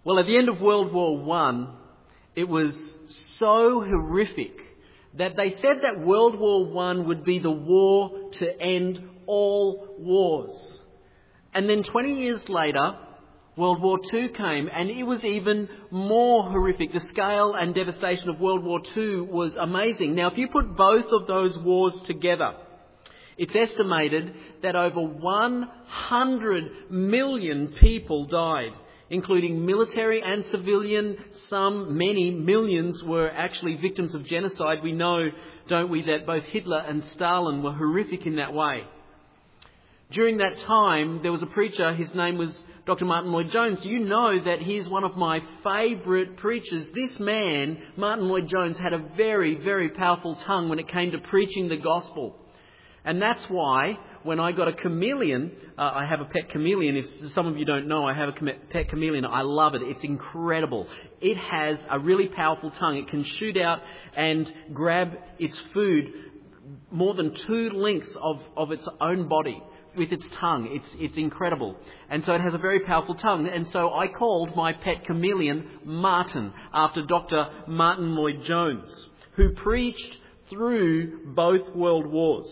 Well, at the end of World War One, it was so horrific that they said that World War One would be the war to end all wars. And then 20 years later, World War II came, and it was even more horrific. The scale and devastation of World War II was amazing. Now, if you put both of those wars together, it's estimated that over 100 million people died, including military and civilian. Many millions were actually victims of genocide. We know, don't we, that both Hitler and Stalin were horrific in that way. During that time, there was a preacher, his name was Dr. Martin Lloyd-Jones. You know that he's one of my favourite preachers. This man, Martin Lloyd-Jones, had a very, very powerful tongue when it came to preaching the gospel. And that's why when I got a chameleon, I have a pet chameleon. If some of you don't know, I have a pet chameleon. I love it. It's incredible. It has a really powerful tongue. It can shoot out and grab its food more than 2 lengths of its own body with its tongue. It's incredible. And so it has a very powerful tongue. And so I called my pet chameleon Martin, after Dr. Martin Lloyd-Jones, who preached through both world wars.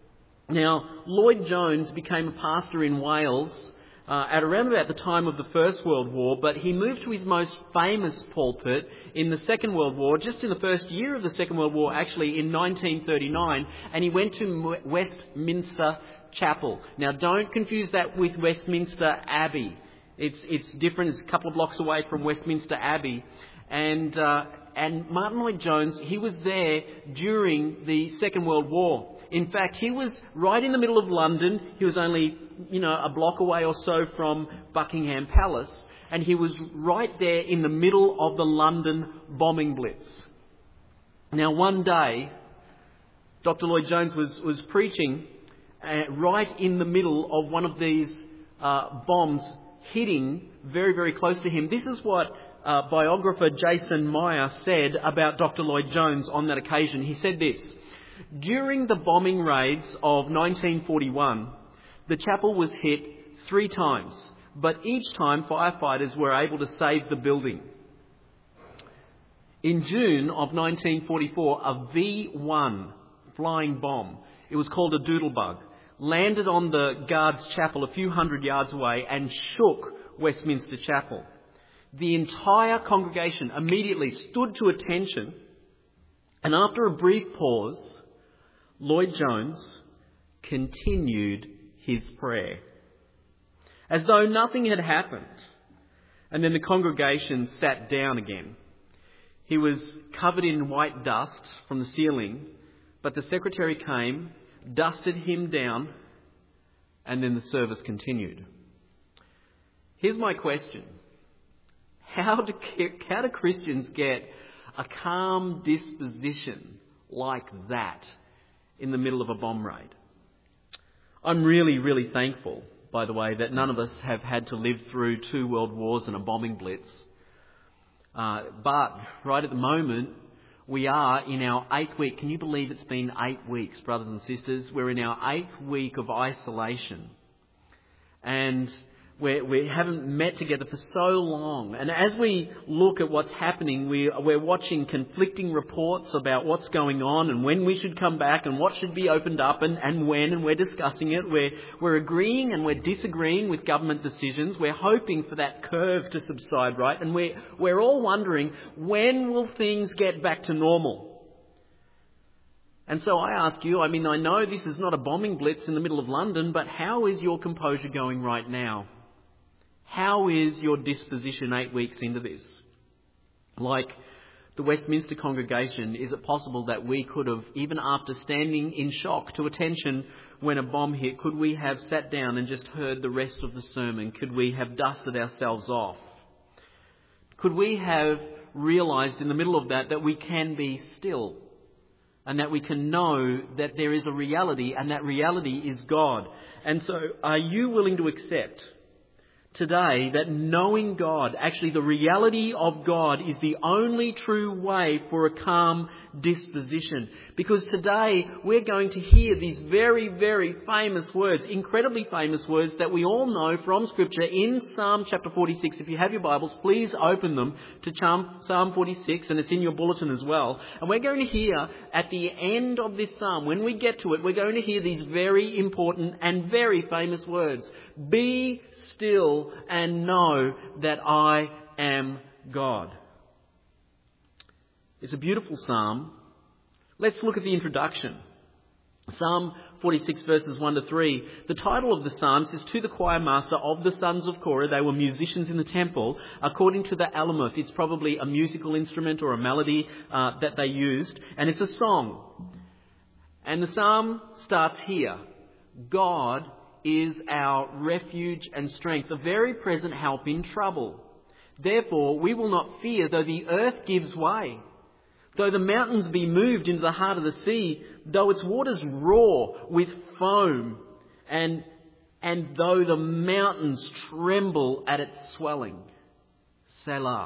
Now, Lloyd-Jones became a pastor in Wales at around about the time of the First World War, but he moved to his most famous pulpit in the Second World War, just in the first year of the Second World War, actually in 1939, and he went to Westminster Chapel. Now, don't confuse that with Westminster Abbey. It's different. It's a couple of blocks away from Westminster Abbey. And Martin Lloyd-Jones, he was there during the Second World War. In fact, he was right in the middle of London. He was only, a block away or so from Buckingham Palace. And he was right there in the middle of the London bombing blitz. Now, one day, Dr. Lloyd-Jones was preaching right in the middle of one of these bombs hitting very, very close to him. This is what biographer Jason Meyer said about Dr. Lloyd-Jones on that occasion. He said this: "During the bombing raids of 1941, the chapel was hit 3 times, but each time firefighters were able to save the building. In June of 1944, a V1 flying bomb, it was called a doodlebug, landed on the guards' chapel a few hundred yards away and shook Westminster Chapel. The entire congregation immediately stood to attention, and after a brief pause, Lloyd-Jones continued his prayer as though nothing had happened. And then the congregation sat down again. He was covered in white dust from the ceiling, but the secretary came, dusted him down, and then the service continued." Here's my question. How do Christians get a calm disposition like that in the middle of a bomb raid? I'm really, really thankful, by the way, that none of us have had to live through 2 world wars and a bombing blitz. But right at the moment, we are in our 8th week. Can you believe it's been 8 weeks, brothers and sisters? We're in our 8th week of isolation. And we haven't met together for so long. And as we look at what's happening, we're watching conflicting reports about what's going on and when we should come back and what should be opened up and when, and we're discussing it. We're agreeing and we're disagreeing with government decisions. We're hoping for that curve to subside, right? And we're all wondering, when will things get back to normal? And so I ask you, I know this is not a bombing blitz in the middle of London, but how is your composure going right now? How is your disposition 8 weeks into this? Like the Westminster congregation, is it possible that we could have, even after standing in shock to attention when a bomb hit, could we have sat down and just heard the rest of the sermon? Could we have dusted ourselves off? Could we have realised in the middle of that we can be still, and that we can know that there is a reality, and that reality is God? And so, are you willing to accept today that knowing God, actually the reality of God, is the only true way for a calm disposition. Because today we're going to hear these very, very famous words, incredibly famous words that we all know from Scripture in Psalm chapter 46. If you have your Bibles, please open them to Psalm 46, and it's in your bulletin as well. And we're going to hear at the end of this psalm, when we get to it, we're going to hear these very important and very famous words. Be still and know that I am God. It's a beautiful psalm. Let's look at the introduction. Psalm 46 verses 1 to 3. The title of the psalm says, to the choir master of the sons of Korah. They were musicians in the temple. According to the alamuth, it's probably a musical instrument or a melody that they used. And it's a song. And the psalm starts here. God is our refuge and strength, a very present help in trouble. Therefore, we will not fear, though the earth gives way, though the mountains be moved into the heart of the sea, though its waters roar with foam, and though the mountains tremble at its swelling. Selah.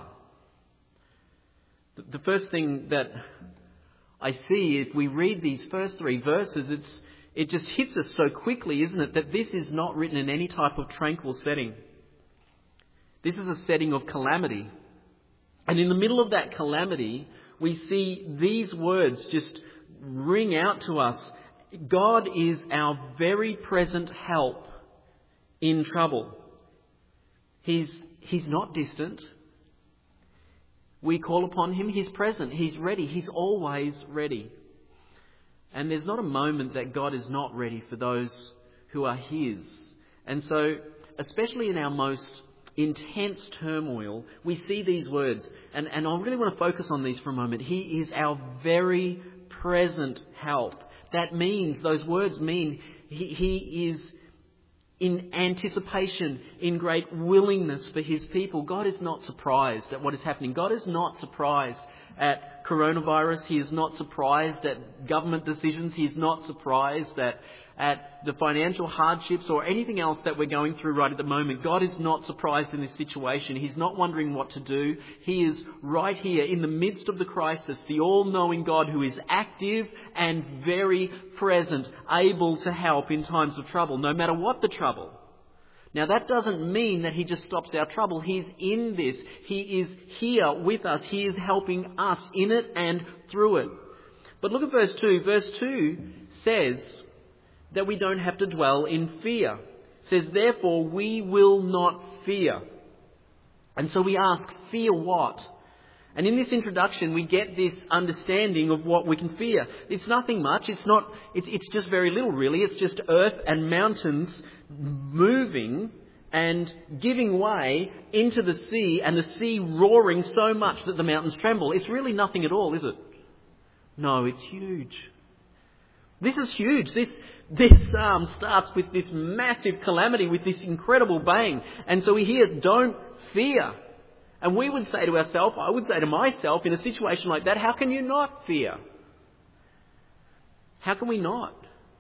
The first thing that I see if we read these first three verses, it just hits us so quickly, isn't it, that this is not written in any type of tranquil setting. This is a setting of calamity. And in the middle of that calamity, we see these words just ring out to us. God is our very present help in trouble. He's not distant. We call upon him. He's present. He's ready. He's always ready. And there's not a moment that God is not ready for those who are his. And so, especially in our most intense turmoil, we see these words. And I really want to focus on these for a moment. He is our very present help. That means, those words mean, he is in anticipation, in great willingness for his people. God is not surprised at what is happening. God is not surprised at coronavirus. He is not surprised at government decisions. He is not surprised at the financial hardships or anything else that we're going through right at the moment. God is not surprised in this situation. He's not wondering what to do. He is right here in the midst of the crisis, the all-knowing God who is active and very present, able to help in times of trouble, no matter what the trouble. Now, that doesn't mean that he just stops our trouble. He's in this. He is here with us. He is helping us in it and through it. But look at verse 2. Verse 2 says that we don't have to dwell in fear. It says, therefore, we will not fear. And so we ask, fear what? And in this introduction, we get this understanding of what we can fear. It's nothing much. It's just very little, really. It's just earth and mountains moving and giving way into the sea, and the sea roaring so much that the mountains tremble. It's really nothing at all, is it? No, it's huge. This is huge. This psalm starts with this massive calamity, with this incredible bang. And so we hear, don't fear. And we would say to ourselves, I would say to myself, in a situation like that, how can you not fear? How can we not?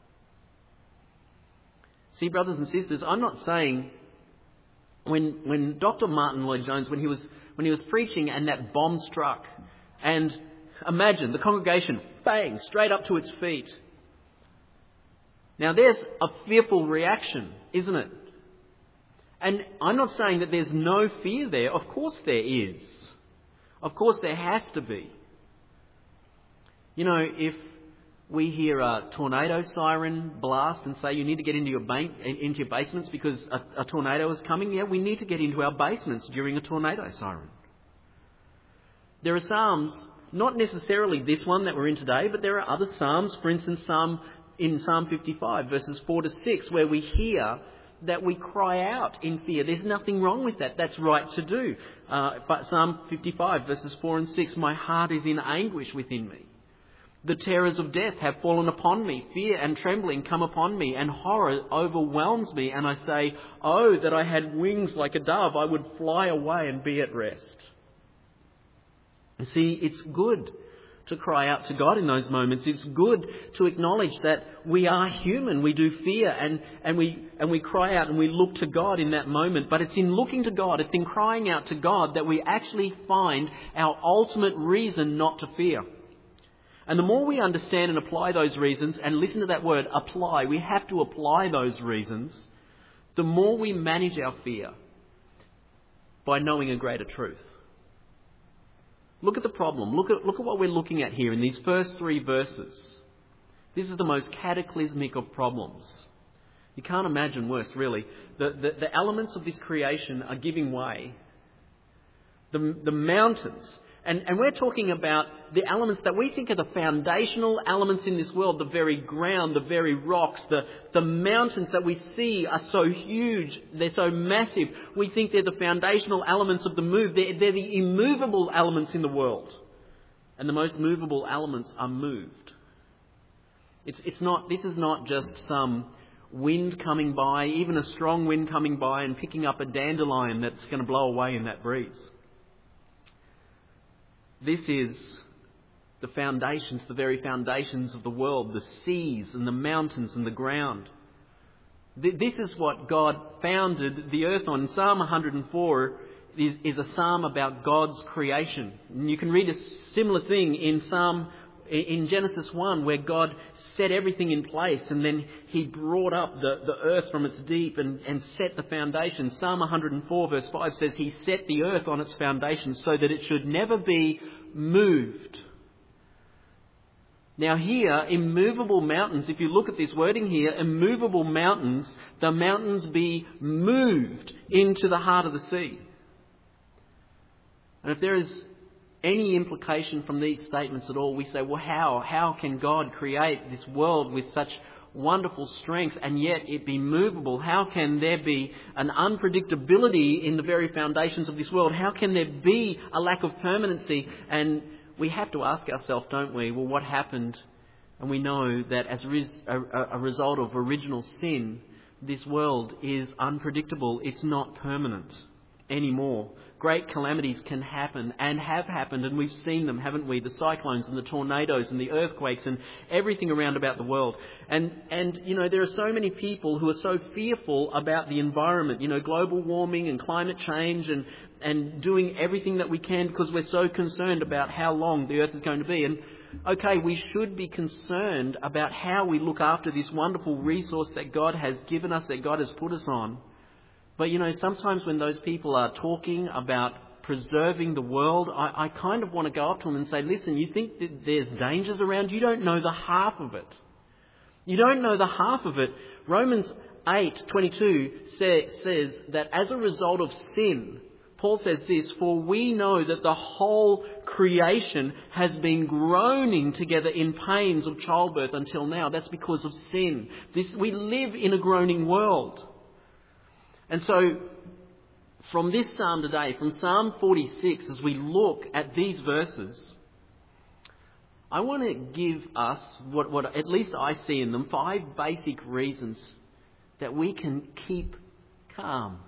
See, brothers and sisters, I'm not saying when Dr. Martin Lloyd-Jones, when he was preaching and that bomb struck, and imagine the congregation, bang, straight up to its feet. Now there's a fearful reaction, isn't it? And I'm not saying that there's no fear there. Of course there is. Of course there has to be. You know, if we hear a tornado siren blast and say you need to get into your basements because a tornado is coming, yeah, we need to get into our basements during a tornado siren. There are psalms, not necessarily this one that we're in today, but there are other psalms, for instance, in Psalm 55, verses 4 to 6, where we hear that we cry out in fear. There's nothing wrong with that. That's right to do. Psalm 55, verses 4 and 6, my heart is in anguish within me. The terrors of death have fallen upon me. Fear and trembling come upon me, and horror overwhelms me. And I say, oh, that I had wings like a dove, I would fly away and be at rest. You see, it's good to cry out to God in those moments. It's good to acknowledge that we are human. We do fear and we cry out and we look to God in that moment. But it's in looking to God, it's in crying out to God that we actually find our ultimate reason not to fear. And the more we understand and apply those reasons, and listen to that word, apply, we have to apply those reasons, the more we manage our fear by knowing a greater truth. Look at the problem. Look at what we're looking at here in these first 3 verses. This is the most cataclysmic of problems. You can't imagine worse, really. The elements of this creation are giving way. The mountains. And we're talking about the elements that we think are the foundational elements in this world, the very ground, the very rocks, the mountains that we see are so huge, they're so massive. We think they're the foundational elements of the move. They're the immovable elements in the world. And the most movable elements are moved. This is not just some wind coming by, even a strong wind coming by and picking up a dandelion that's going to blow away in that breeze. This is the foundations, the very foundations of the world, the seas and the mountains and the ground. This is what God founded the earth on. Psalm 104 is a psalm about God's creation. And you can read a similar thing in Genesis 1, where God set everything in place and then He brought up the earth from its deep and set the foundation. Psalm 104 verse 5 says He set the earth on its foundation so that it should never be moved. Now here, immovable mountains, if you look at this wording here, immovable mountains, the mountains be moved into the heart of the sea. And if there is any implication from these statements at all, we say, well, how can God create this world with such wonderful strength and yet it be movable? How can there be an unpredictability in the very foundations of this world? How can there be a lack of permanency? And we have to ask ourselves, don't we, well, what happened? And we know that as a result of original sin, this world is unpredictable. It's not permanent anymore. Great calamities can happen and have happened, and we've seen them, haven't we? The cyclones and the tornadoes and the earthquakes and everything around about the world. And there are so many people who are so fearful about the environment, global warming and climate change and doing everything that we can because we're so concerned about how long the earth is going to be. And okay, we should be concerned about how we look after this wonderful resource that God has given us, that God has put us on. But, sometimes when those people are talking about preserving the world, I kind of want to go up to them and say, listen, you think that there's dangers around? You don't know the half of it. You don't know the half of it. Romans 8:22 says that as a result of sin, Paul says this, for we know that the whole creation has been groaning together in pains of childbirth until now. That's because of sin. We live in a groaning world. And so, from this psalm today, from Psalm 46, as we look at these verses, I want to give us what at least I see in them, 5 basic reasons that we can keep calm.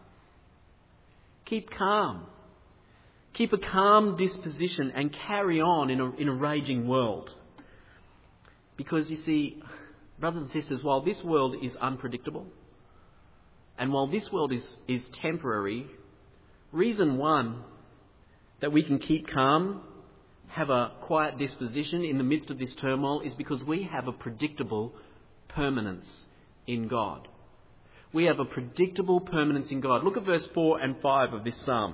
Keep calm. Keep a calm disposition and carry on in a raging world. Because you see, brothers and sisters, while this world is unpredictable, and while this world is temporary, reason 1 that we can keep calm, have a quiet disposition in the midst of this turmoil, is because we have a predictable permanence in God. We have a predictable permanence in God. Look at verse 4 and 5 of this psalm.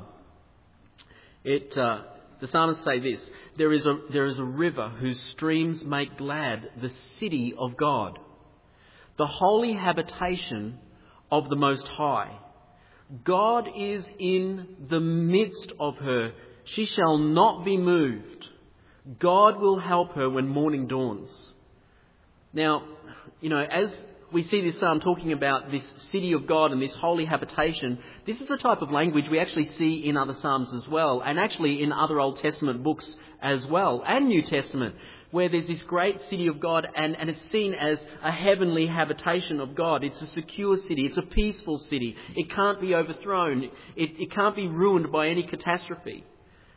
The psalmists say this, there is a river whose streams make glad the city of God, the holy habitation of the Most High. God is in the midst of her. She shall not be moved. God will help her when morning dawns. Now, as we see this psalm talking about this city of God and this holy habitation, this is the type of language we actually see in other psalms as well, and actually in other Old Testament books as well, and New Testament, where there's this great city of God and it's seen as a heavenly habitation of God. It's a secure city. It's a peaceful city. It can't be overthrown. It can't be ruined by any catastrophe.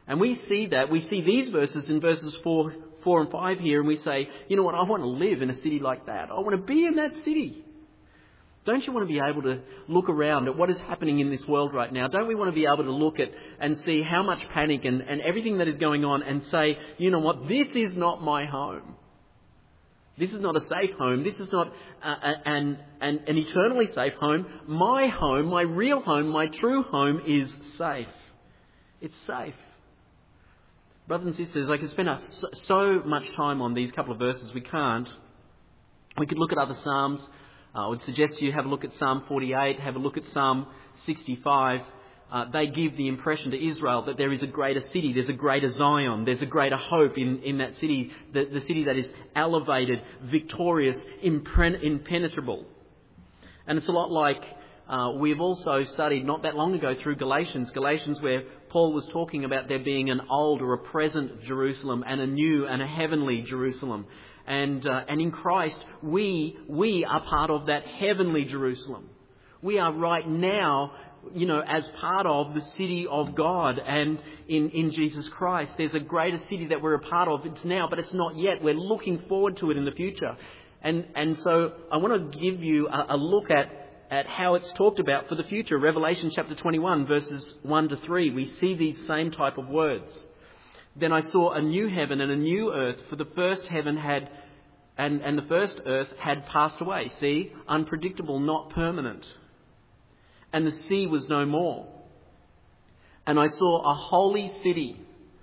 And we see these verses in verses 4 and 5 here, and we say, you know what, I want to live in a city like that. I want to be in that city. Don't you want to be able to look around at what is happening in this world right now? Don't we want to be able to look at and see how much panic and everything that is going on and say, you know what, this is not my home. This is not a safe home. This is not an eternally safe home. My real home, my true home is safe. It's safe. Brothers and sisters, I could spend so much time on these couple of verses. We can't. We could look at other Psalms. I would suggest you have a look at Psalm 48, have a look at Psalm 65. They give the impression to Israel that there is a greater city, there's a greater Zion, there's a greater hope in that city, the city that is elevated, victorious, impenetrable. And it's a lot like we've also studied not that long ago through Galatians where Paul was talking about there being an old or a present Jerusalem and a new and a heavenly Jerusalem. And in Christ, we are part of that heavenly Jerusalem. We are right now, as part of the city of God, and in Jesus Christ. There's a greater city that we're a part of. It's now, but it's not yet. We're looking forward to it in the future. And so I want to give you a look at how it's talked about for the future. Revelation chapter 21, verses 1 to 3. We see these same type of words. Then I saw a new heaven and a new earth, for the first heaven and the first earth had passed away. See, unpredictable, not permanent. And the sea was no more. And I saw a holy city,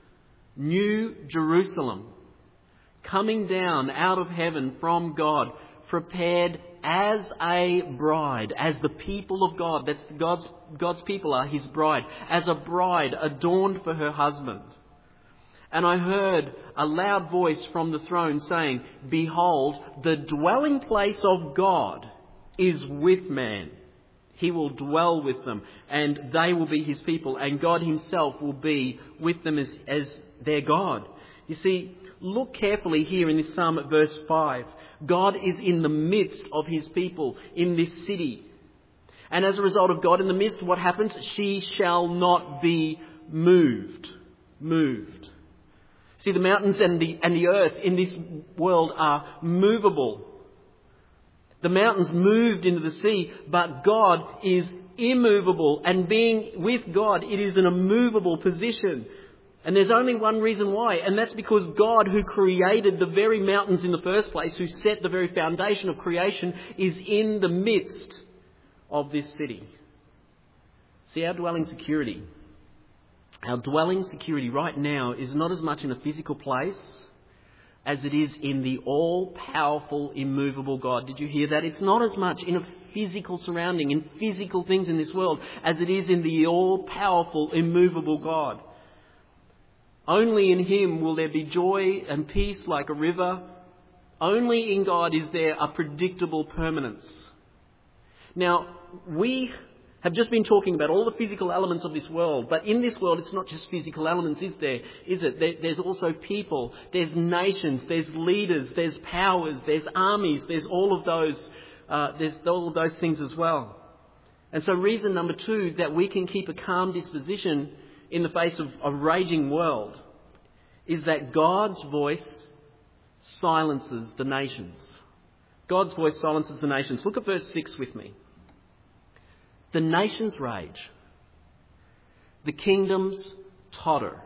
New Jerusalem, coming down out of heaven from God, prepared as a bride, as the people of God. That's God's people are His bride, as a bride adorned for her husband. And I heard a loud voice from the throne saying, "Behold, the dwelling place of God is with man. He will dwell with them, and they will be His people, and God Himself will be with them as their God." You see, look carefully here in this psalm at verse 5. God is in the midst of His people in this city. And as a result of God in the midst, what happens? She shall not be moved. See, the mountains and the earth in this world are movable. The mountains moved into the sea, but God is immovable. And being with God, it is an immovable position. And there's only one reason why, and that's because God, who created the very mountains in the first place, who set the very foundation of creation, is in the midst of this city. See, our dwelling security right now is not as much in a physical place as it is in the all-powerful, immovable God. Did you hear that? It's not as much in a physical surrounding, in physical things in this world, as it is in the all-powerful, immovable God. Only in Him will there be joy and peace like a river. Only in God is there a predictable permanence. Now, we have just been talking about all the physical elements of this world, but in this world it's not just physical elements, is it? There's also people, there's nations, there's leaders, there's powers, there's armies, there's all of those things as well. And so reason number 2 that we can keep a calm disposition in the face of a raging world is that God's voice silences the nations. God's voice silences the nations. Look at verse 6 with me. The nations rage. The kingdoms totter.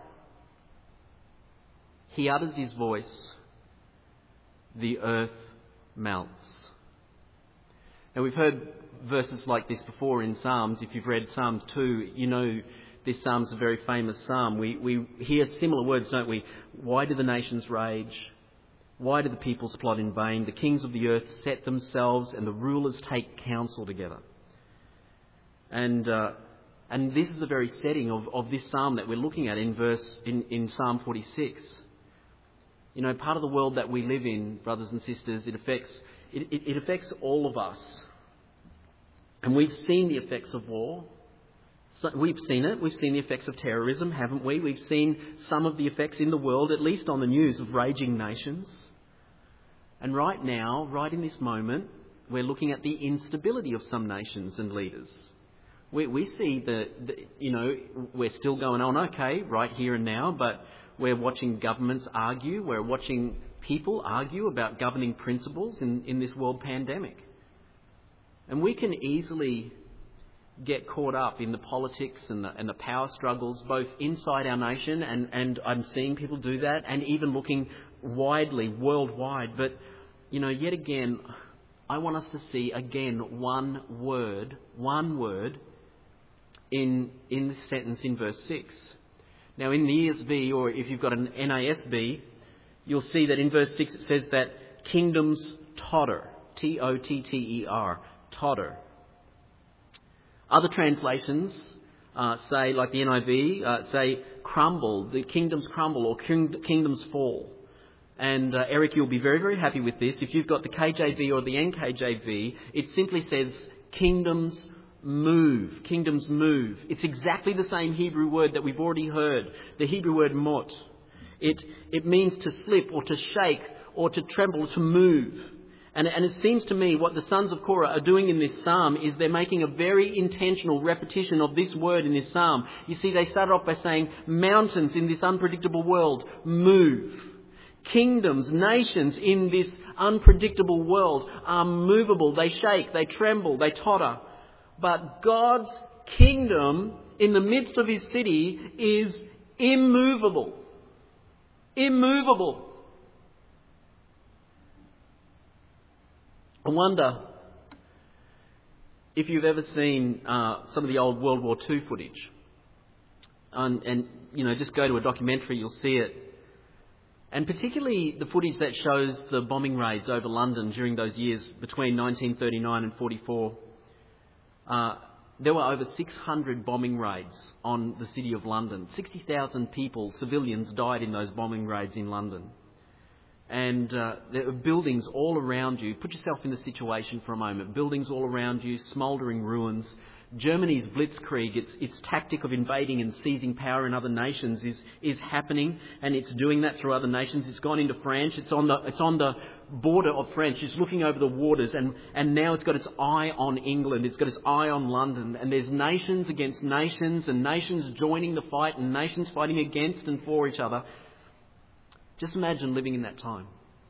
He utters His voice. The earth melts. Now, we've heard verses like this before in Psalms. If you've read Psalm 2, you know this psalm's a very famous psalm. We hear similar words, don't we? Why do the nations rage? Why do the peoples plot in vain? The kings of the earth set themselves, and the rulers take counsel together. And this is the very setting of this psalm that we're looking at in Psalm 46. You know, part of the world that we live in, brothers and sisters, it affects all of us. And we've seen the effects of war. So we've seen it. We've seen the effects of terrorism, haven't we? We've seen some of the effects in the world, at least on the news, of raging nations. And right now, right in this moment, we're looking at the instability of some nations and leaders. We see we're still going on okay right here and now, but we're watching governments argue, we're watching people argue about governing principles in this world pandemic. And we can easily get caught up in the politics and the power struggles both inside our nation, and I'm seeing people do that, and even looking widely, worldwide. But, yet again, I want us to see again one word in this sentence in verse 6. Now in the ESV, or if you've got an NASB, you'll see that in verse 6 it says that kingdoms totter. Totter. Totter. Other translations say, like the NIV, say crumble, the kingdoms crumble, or kingdoms fall. And Eric, you'll be very, very happy with this. If you've got the KJV or the NKJV, it simply says kingdoms move. Kingdoms move. It's exactly the same Hebrew word that we've already heard, the Hebrew word mot. It means to slip or to shake or to tremble, to move. And it seems to me what the sons of Korah are doing in this psalm is they're making a very intentional repetition of this word in this psalm. You see, they started off by saying mountains in this unpredictable world move. Kingdoms, nations in this unpredictable world are movable. They shake, they tremble, they totter. But God's kingdom in the midst of his city is immovable. Immovable. I wonder if you've ever seen some of the old World War II footage. And just go to a documentary, you'll see it. And particularly the footage that shows the bombing raids over London during those years between 1939 and 44. There were over 600 bombing raids on the city of London. 60,000 people, civilians, died in those bombing raids in London. And there are buildings all around you. Put yourself in the situation for a moment. Buildings all around you, smouldering ruins. Germany's blitzkrieg, its tactic of invading and seizing power in other nations is happening, and it's doing that through other nations. It's gone into France. It's on the border of France, just looking over the waters, and now it's got its eye on England. It's got its eye on London, and there's nations against nations, and nations joining the fight, and nations fighting against and for each other. Just imagine living in that time.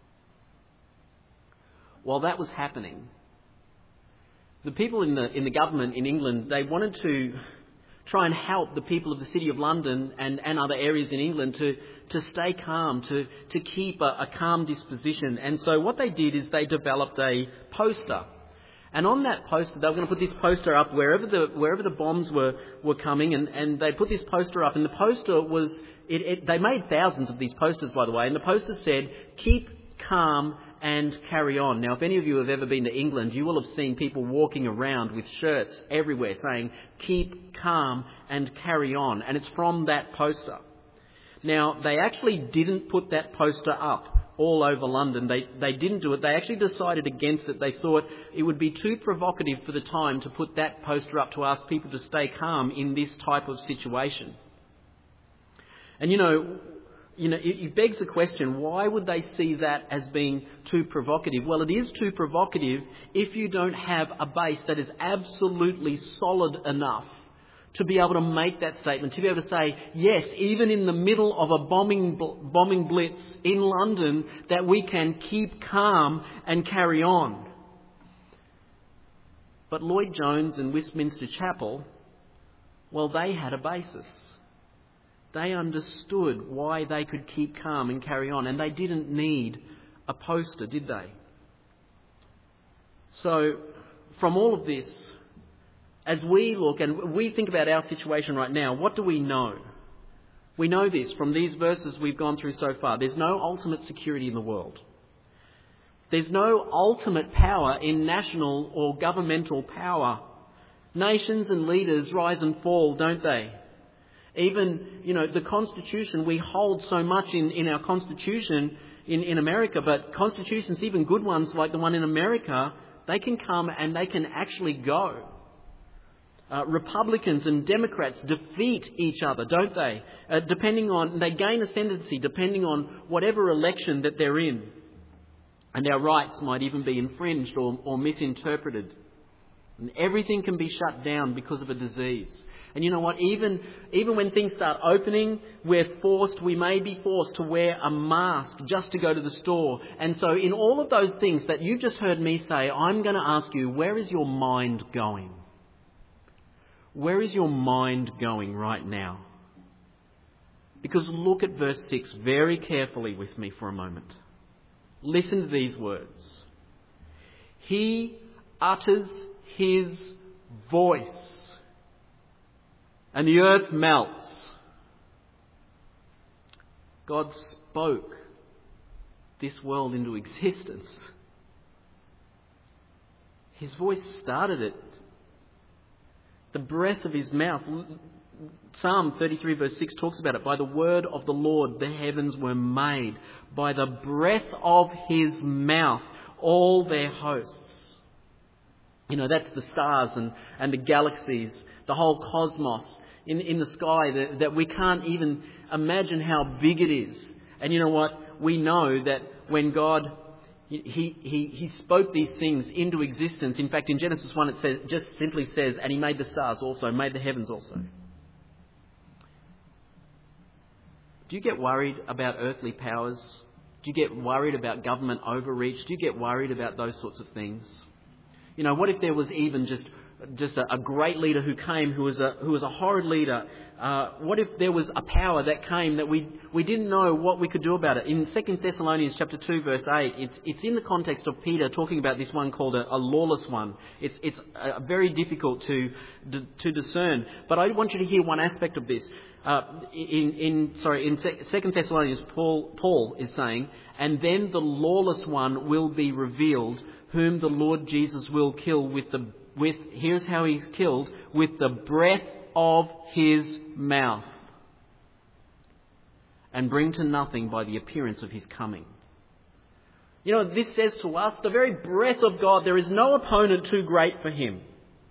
While that was happening, the people in the government in England, they wanted to try and help the people of the City of London and other areas in England to stay calm, to keep a calm disposition. And so what they did is they developed a poster. And on that poster, they were going to put this poster up wherever the bombs were coming, and they put this poster up. And the poster was, they made thousands of these posters, by the way, and the poster said, "Keep calm and carry on." Now, if any of you have ever been to England, you will have seen people walking around with shirts everywhere saying, "Keep calm and carry on." And it's from that poster. Now, they actually didn't put that poster up all over London. They didn't do it. They actually decided against it. They thought it would be too provocative for the time to put that poster up to ask people to stay calm in this type of situation. And it begs the question, why would they see that as being too provocative? Well, it is too provocative if you don't have a base that is absolutely solid enough to be able to make that statement, to be able to say, yes, even in the middle of a bombing blitz in London, that we can keep calm and carry on. But Lloyd Jones and Westminster Chapel, well, they had a basis. They understood why they could keep calm and carry on, and they didn't need a poster, did they? So, from all of this, as we look and we think about our situation right now, what do we know? We know this from these verses we've gone through so far. There's no ultimate security in the world. There's no ultimate power in national or governmental power. Nations and leaders rise and fall, don't they? Even, the Constitution, we hold so much in our Constitution in America, but constitutions, even good ones like the one in America, they can come and they can actually go. Republicans and Democrats defeat each other, don't they? They gain ascendancy depending on whatever election that they're in. And our rights might even be infringed or misinterpreted. And everything can be shut down because of a disease. And you know what? Even when things start opening, we may be forced to wear a mask just to go to the store. And so in all of those things that you've just heard me say, I'm going to ask you, where is your mind going? Where is your mind going right now? Because look at verse 6 very carefully with me for a moment. Listen to these words. He utters his voice, and the earth melts. God spoke this world into existence. His voice started it. The breath of his mouth. Psalm 33 verse 6 talks about it. By the word of the Lord the heavens were made. By the breath of his mouth all their hosts. You know, that's the stars and the galaxies, the whole cosmos in the sky that we can't even imagine how big it is. And you know what? We know that when God, He spoke these things into existence. In fact, in Genesis 1 it just simply says, and He made the stars also, made the heavens also. Do you get worried about earthly powers? Do you get worried about government overreach? Do you get worried about those sorts of things? You know, what if there was even just a great leader who came, who was a horrid leader? What if there was a power that came that we didn't know what we could do about it? In 2 Thessalonians chapter 2 verse 8, it's in the context of Peter talking about this one called a lawless one. It's very difficult to discern. But I want you to hear one aspect of this. In 2 Thessalonians, Paul is saying, and then the lawless one will be revealed, whom the Lord Jesus will kill here's how he's killed, with the breath of his mouth, and bring to nothing by the appearance of his coming. You know, this says to us, the very breath of God, there is no opponent too great for him.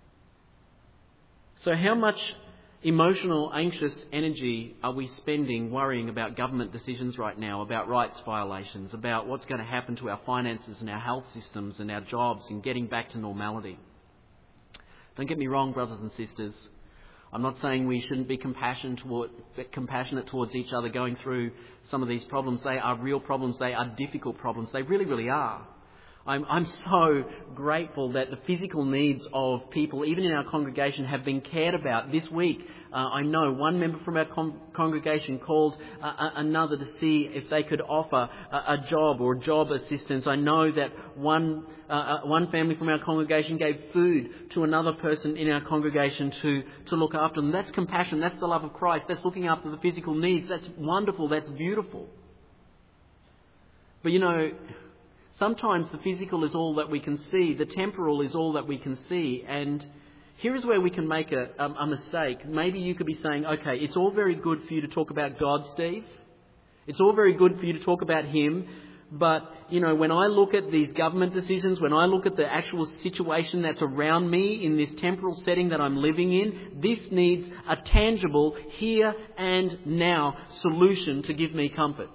So how much emotional, anxious energy are we spending worrying about government decisions right now, about rights violations, about what's going to happen to our finances and our health systems and our jobs and getting back to normality? Don't get me wrong, brothers and sisters. I'm not saying we shouldn't be compassionate towards each other going through some of these problems. They are real problems. They are difficult problems. They really, really are. I'm so grateful that the physical needs of people, even in our congregation, have been cared about. This week, I know one member from our congregation called another to see if they could offer a job or job assistance. I know that one family from our congregation gave food to another person in our congregation to look after them. That's compassion. That's the love of Christ. That's looking after the physical needs. That's wonderful. That's beautiful. But you know, sometimes the physical is all that we can see. The temporal is all that we can see. And here is where we can make a mistake. Maybe you could be saying, okay, it's all very good for you to talk about God, Steve. It's all very good for you to talk about Him. But, you know, when I look at these government decisions, when I look at the actual situation that's around me in this temporal setting that I'm living in, this needs a tangible here and now solution to give me comfort.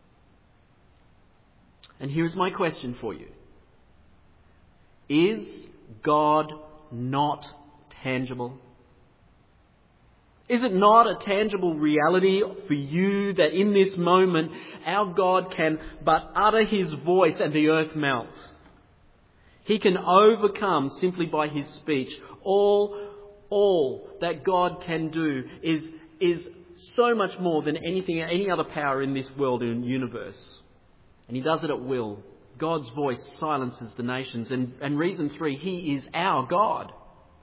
And here's my question for you. Is God not tangible? Is it not a tangible reality for you that in this moment our God can but utter His voice and the earth melts? He can overcome simply by His speech. All that God can do is so much more than any other power in this world and universe. And He does it at will. God's voice silences the nations. And reason 3, He is our God.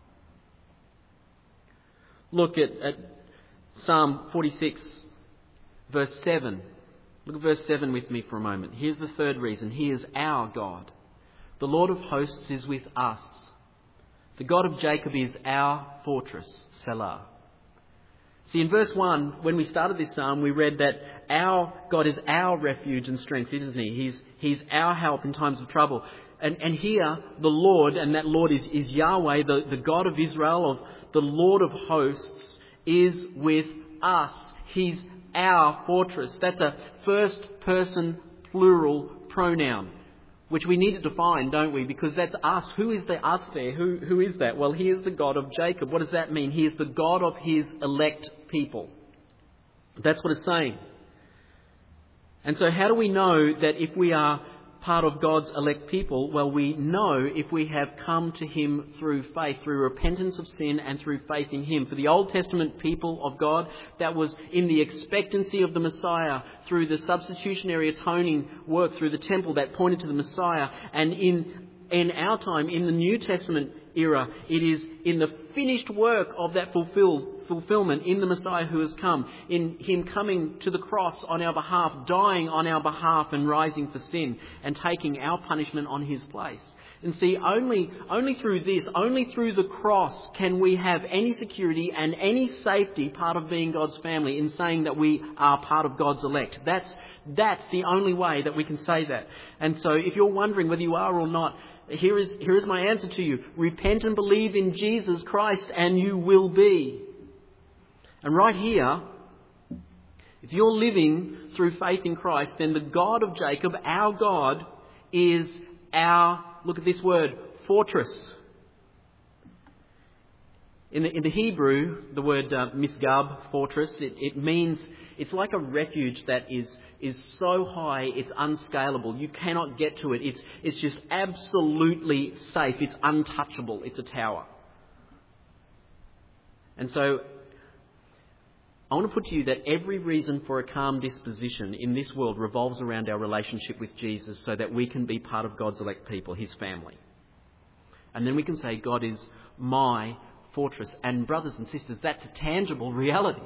Look at Psalm 46, verse 7. Look at verse 7 with me for a moment. Here's the third reason. He is our God. The Lord of hosts is with us. The God of Jacob is our fortress, Selah. See, in verse 1, when we started this psalm, we read that our God is our refuge and strength, isn't He? He's our help in times of trouble. And here, the Lord, and that Lord is Yahweh, the God of Israel, the Lord of hosts, is with us. He's our fortress. That's a first person plural pronoun. which we need to define, don't we? Because that's us. Who is the us there? Who is that? Well, he is the God of Jacob. What does that mean? He is the God of his elect people. That's what it's saying. And so how do we know that if we are part of God's elect people? Well, we know if we have come to him through faith, through repentance of sin and through faith in him. For the Old Testament people of God, that was in the expectancy of the Messiah, through the substitutionary atoning work, through the temple that pointed to the Messiah. And in our time, in the New Testament era, it is in the finished work of that fulfillment in the Messiah who has come, in him coming to the cross on our behalf, dying on our behalf and rising for sin and taking our punishment on his place. And see, only through this, only through the cross can we have any security and any safety part of being God's family in saying that we are part of God's elect. That's the only way that we can say that. And so if you're wondering whether you are or not, here is my answer to you. Repent and believe in Jesus Christ and you will be. And right here, if you're living through faith in Christ, then the God of Jacob, our God, is our, look at this word, fortress. In the Hebrew, the word misgab, fortress, it means it's like a refuge that is so high it's unscalable. You cannot get to it. It's just absolutely safe. It's untouchable. It's a tower. And so I want to put to you that every reason for a calm disposition in this world revolves around our relationship with Jesus so that we can be part of God's elect people, his family. And then we can say, God is my fortress. And brothers and sisters, that's a tangible reality.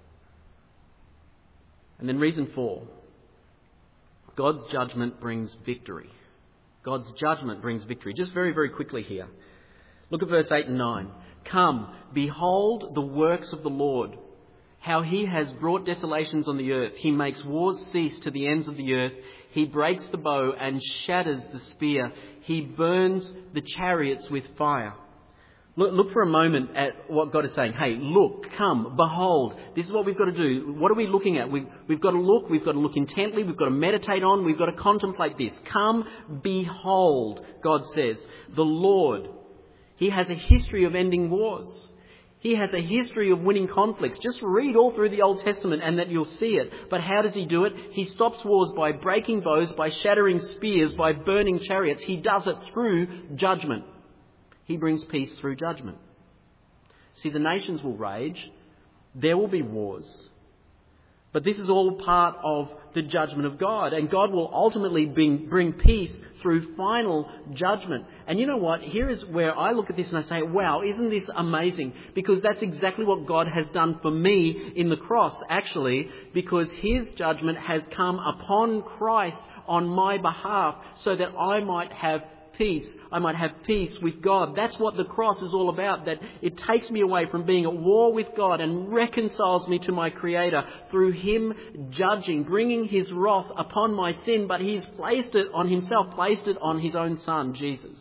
And then reason 4, God's judgment brings victory. God's judgment brings victory. Just very, very quickly here. Look at verse 8 and 9. Come, behold the works of the Lord, how he has brought desolations on the earth. He makes wars cease to the ends of the earth. He breaks the bow and shatters the spear. He burns the chariots with fire. Look for a moment at what God is saying. Hey, look, come, behold. This is what we've got to do. What are we looking at? We've got to look intently. We've got to meditate on. We've got to contemplate this. Come, behold, God says. The Lord, he has a history of ending wars. He has a history of winning conflicts. Just read all through the Old Testament and that you'll see it. But how does he do it? He stops wars by breaking bows, by shattering spears, by burning chariots. He does it through judgment. He brings peace through judgment. See, the nations will rage. There will be wars. But this is all part of the judgment of God. And God will ultimately bring peace through final judgment. And you know what? Here is where I look at this and I say, wow, isn't this amazing? Because that's exactly what God has done for me in the cross, actually, because his judgment has come upon Christ on my behalf so that I might have peace. I might have peace with God. That's what the cross is all about, that it takes me away from being at war with God and reconciles me to my Creator through him judging, bringing his wrath upon my sin, but he's placed it on himself, placed it on his own Son, Jesus.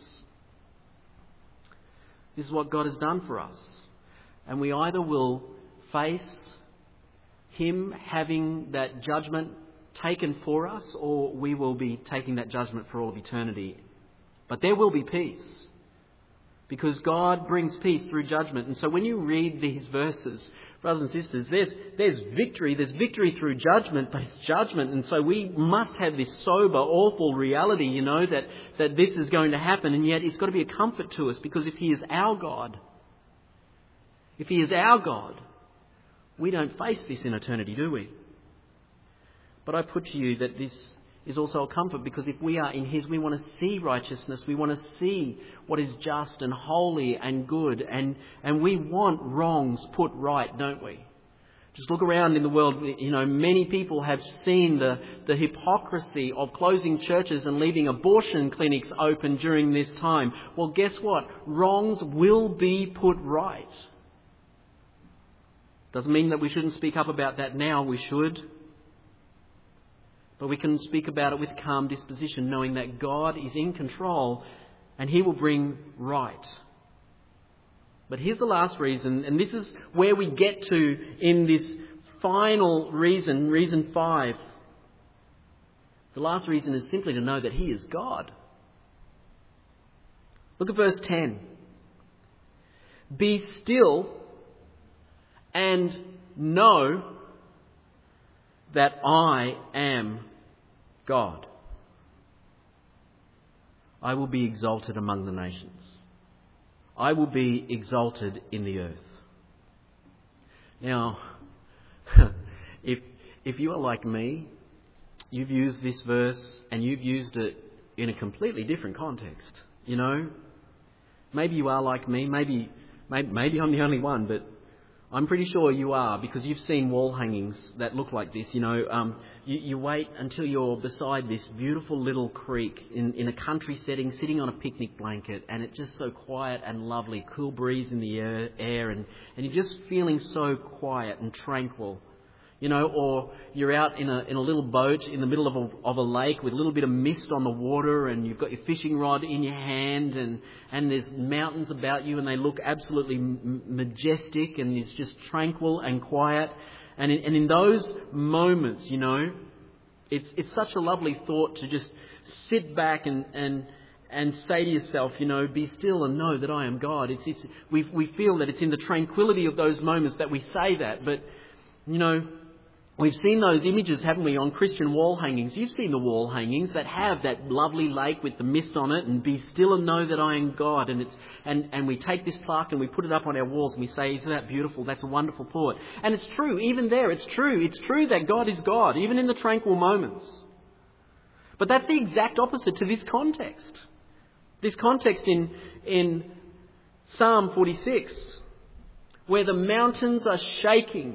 This is what God has done for us. And we either will face him having that judgment taken for us, or we will be taking that judgment for all of eternity. But there will be peace, because God brings peace through judgment. And so when you read these verses, brothers and sisters, there's victory. There's victory through judgment, but it's judgment. And so we must have this sober, awful reality, that this is going to happen. And yet it's got to be a comfort to us, because if he is our God, we don't face this in eternity, do we? But I put to you that this is also a comfort, because if we are in his, we want to see righteousness. We want to see what is just and holy and good. And we want wrongs put right, don't we? Just look around in the world. Many people have seen the hypocrisy of closing churches and leaving abortion clinics open during this time. Well, guess what? Wrongs will be put right. Doesn't mean that we shouldn't speak up about that now. We should. But we can speak about it with calm disposition, knowing that God is in control and he will bring right. But here's the last reason, and this is where we get to in this final reason 5. The last reason is simply to know that he is God. Look at verse 10. Be still and know that I am God. I will be exalted among the nations. I will be exalted in the earth. Now, if you are like me, you've used this verse and you've used it in a completely different context. You know, maybe you are like me. Maybe I'm the only one, but I'm pretty sure you are, because you've seen wall hangings that look like this. You know, you wait until you're beside this beautiful little creek in a country setting, sitting on a picnic blanket, and it's just so quiet and lovely, cool breeze in the air, and you're just feeling so quiet and tranquil. You know, or you're out in a little boat in the middle of a lake with a little bit of mist on the water, and you've got your fishing rod in your hand, and there's mountains about you, and they look absolutely majestic, and it's just tranquil and quiet. And in those moments, you know, it's such a lovely thought to just sit back and say to yourself, you know, be still and know that I am God. We feel that it's in the tranquility of those moments that we say that, but you know. We've seen those images, haven't we, on Christian wall hangings. You've seen the wall hangings that have that lovely lake with the mist on it, and be still and know that I am God. And we take this plaque and we put it up on our walls and we say, isn't that beautiful? That's a wonderful thought. And it's true, even there, it's true. It's true that God is God, even in the tranquil moments. But that's the exact opposite to this context. This context in Psalm 46, where the mountains are shaking,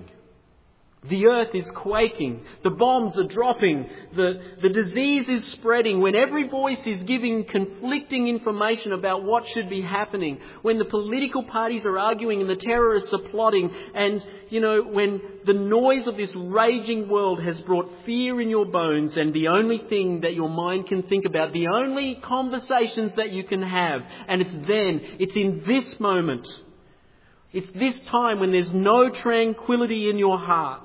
the earth is quaking, the bombs are dropping, the disease is spreading, when every voice is giving conflicting information about what should be happening, when the political parties are arguing and the terrorists are plotting, and, you know, when the noise of this raging world has brought fear in your bones, and the only thing that your mind can think about, the only conversations that you can have, and it's in this moment, it's this time when there's no tranquility in your heart.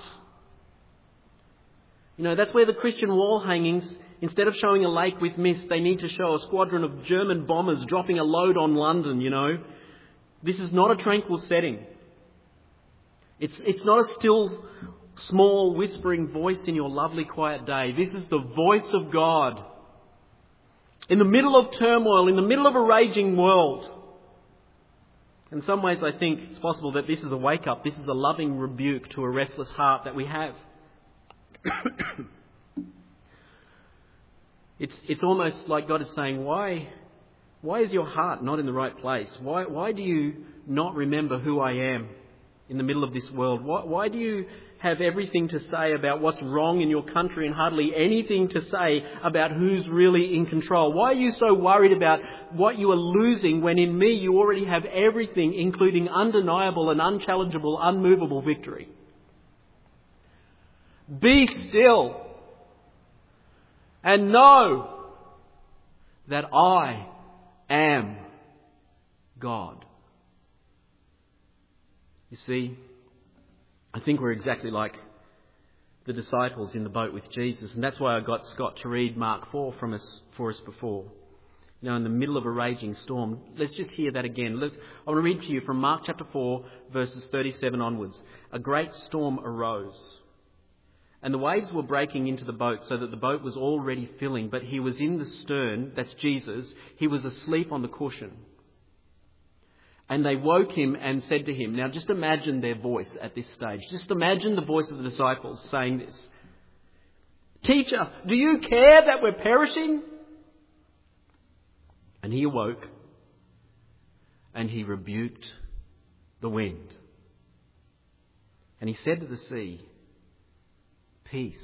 You know, that's where the Christian wall hangings, instead of showing a lake with mist, they need to show a squadron of German bombers dropping a load on London, you know. This is not a tranquil setting. It's not a still, small, whispering voice in your lovely, quiet day. This is the voice of God. In the middle of turmoil, in the middle of a raging world. In some ways, I think it's possible that this is a wake-up. This is a loving rebuke to a restless heart that we have. It's almost like God is saying, why is your heart not in the right place? Why do you not remember who I am in the middle of this world? Why do you have everything to say about what's wrong in your country and hardly anything to say about who's really in control? Why are you so worried about what you are losing when in me you already have everything, including undeniable and unchallengeable, unmovable victory? Be still and know that I am God. You see, I think we're exactly like the disciples in the boat with Jesus, and that's why I got Scott to read Mark 4 for us before. You know, in the middle of a raging storm. Let's just hear that again. I want to read to you from Mark chapter 4, verses 37 onwards. A great storm arose, and the waves were breaking into the boat so that the boat was already filling, but he was in the stern, that's Jesus, he was asleep on the cushion. And they woke him and said to him, now just imagine their voice at this stage. Just imagine the voice of the disciples saying this. Teacher, do you care that we're perishing? And he awoke and he rebuked the wind. And he said to the sea, peace,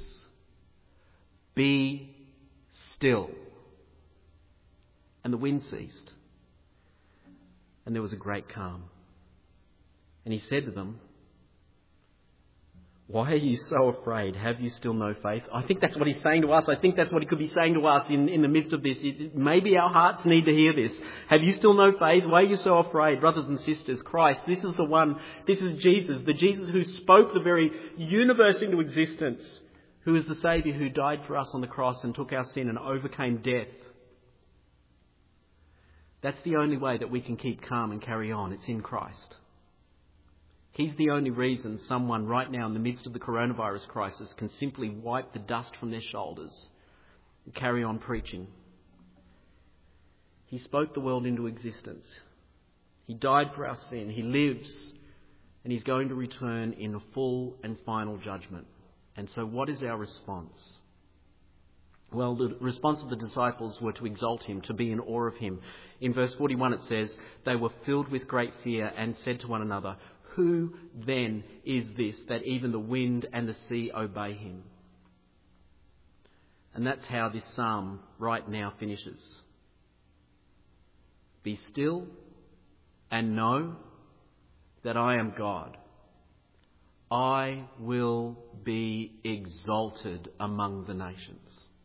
be still. And the wind ceased. And there was a great calm. And he said to them, why are you so afraid? Have you still no faith? I think that's what he's saying to us. I think that's what he could be saying to us in the midst of this. Maybe our hearts need to hear this. Have you still no faith? Why are you so afraid? Brothers and sisters, Christ, this is the one, this is Jesus, the Jesus who spoke the very universe into existence, who is the Saviour who died for us on the cross and took our sin and overcame death. That's the only way that we can keep calm and carry on. It's in Christ. He's the only reason someone right now in the midst of the coronavirus crisis can simply wipe the dust from their shoulders and carry on preaching. He spoke the world into existence. He died for our sin. He lives, and he's going to return in a full and final judgment. And so what is our response? Well, the response of the disciples were to exalt him, to be in awe of him. In verse 41 it says, they were filled with great fear and said to one another, who then is this that even the wind and the sea obey him? And that's how this psalm right now finishes. Be still and know that I am God. I will be exalted among the nations.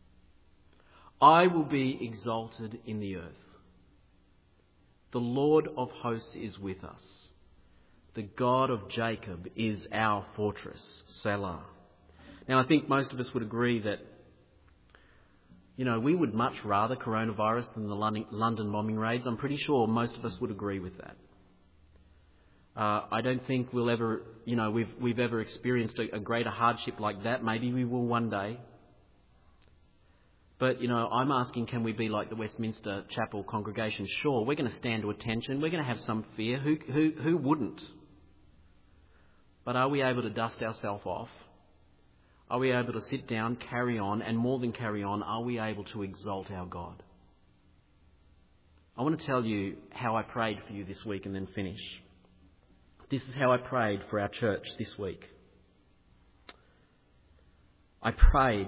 I will be exalted in the earth. The Lord of hosts is with us. The God of Jacob is our fortress, Selah. Now, I think most of us would agree that, we would much rather coronavirus than the London bombing raids. I'm pretty sure most of us would agree with that. I don't think we'll ever, we've ever experienced a greater hardship like that. Maybe we will one day. But, I'm asking, can we be like the Westminster Chapel congregation? Sure, we're going to stand to attention. We're going to have some fear. Who wouldn't? But are we able to dust ourselves off? Are we able to sit down, carry on, and more than carry on, are we able to exalt our God? I want to tell you how I prayed for you this week and then finish. This is how I prayed for our church this week. I prayed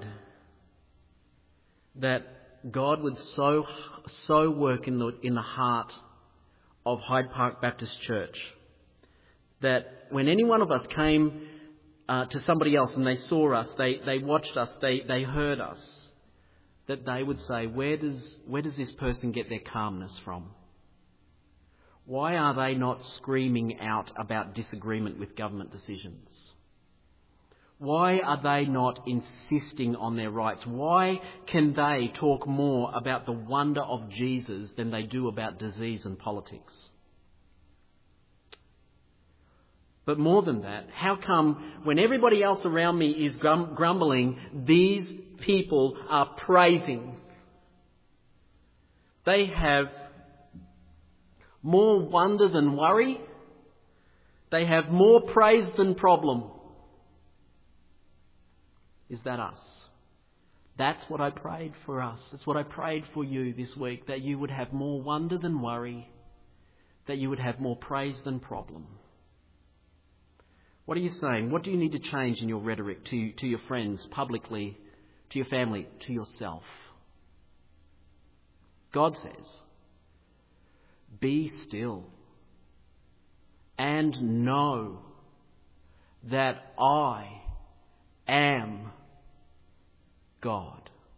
that God would so work in the heart of Hyde Park Baptist Church that when any one of us came to somebody else and they saw us, they watched us, they heard us, that they would say, where does this person get their calmness from? Why are they not screaming out about disagreement with government decisions? Why are they not insisting on their rights? Why can they talk more about the wonder of Jesus than they do about disease and politics? But more than that, how come when everybody else around me is grumbling, these people are praising? They have more wonder than worry. They have more praise than problem. Is that us? That's what I prayed for us. That's what I prayed for you this week, that you would have more wonder than worry, that you would have more praise than problem. What are you saying? What do you need to change in your rhetoric to your friends, publicly, to your family, to yourself? God says, be still and know that I am God.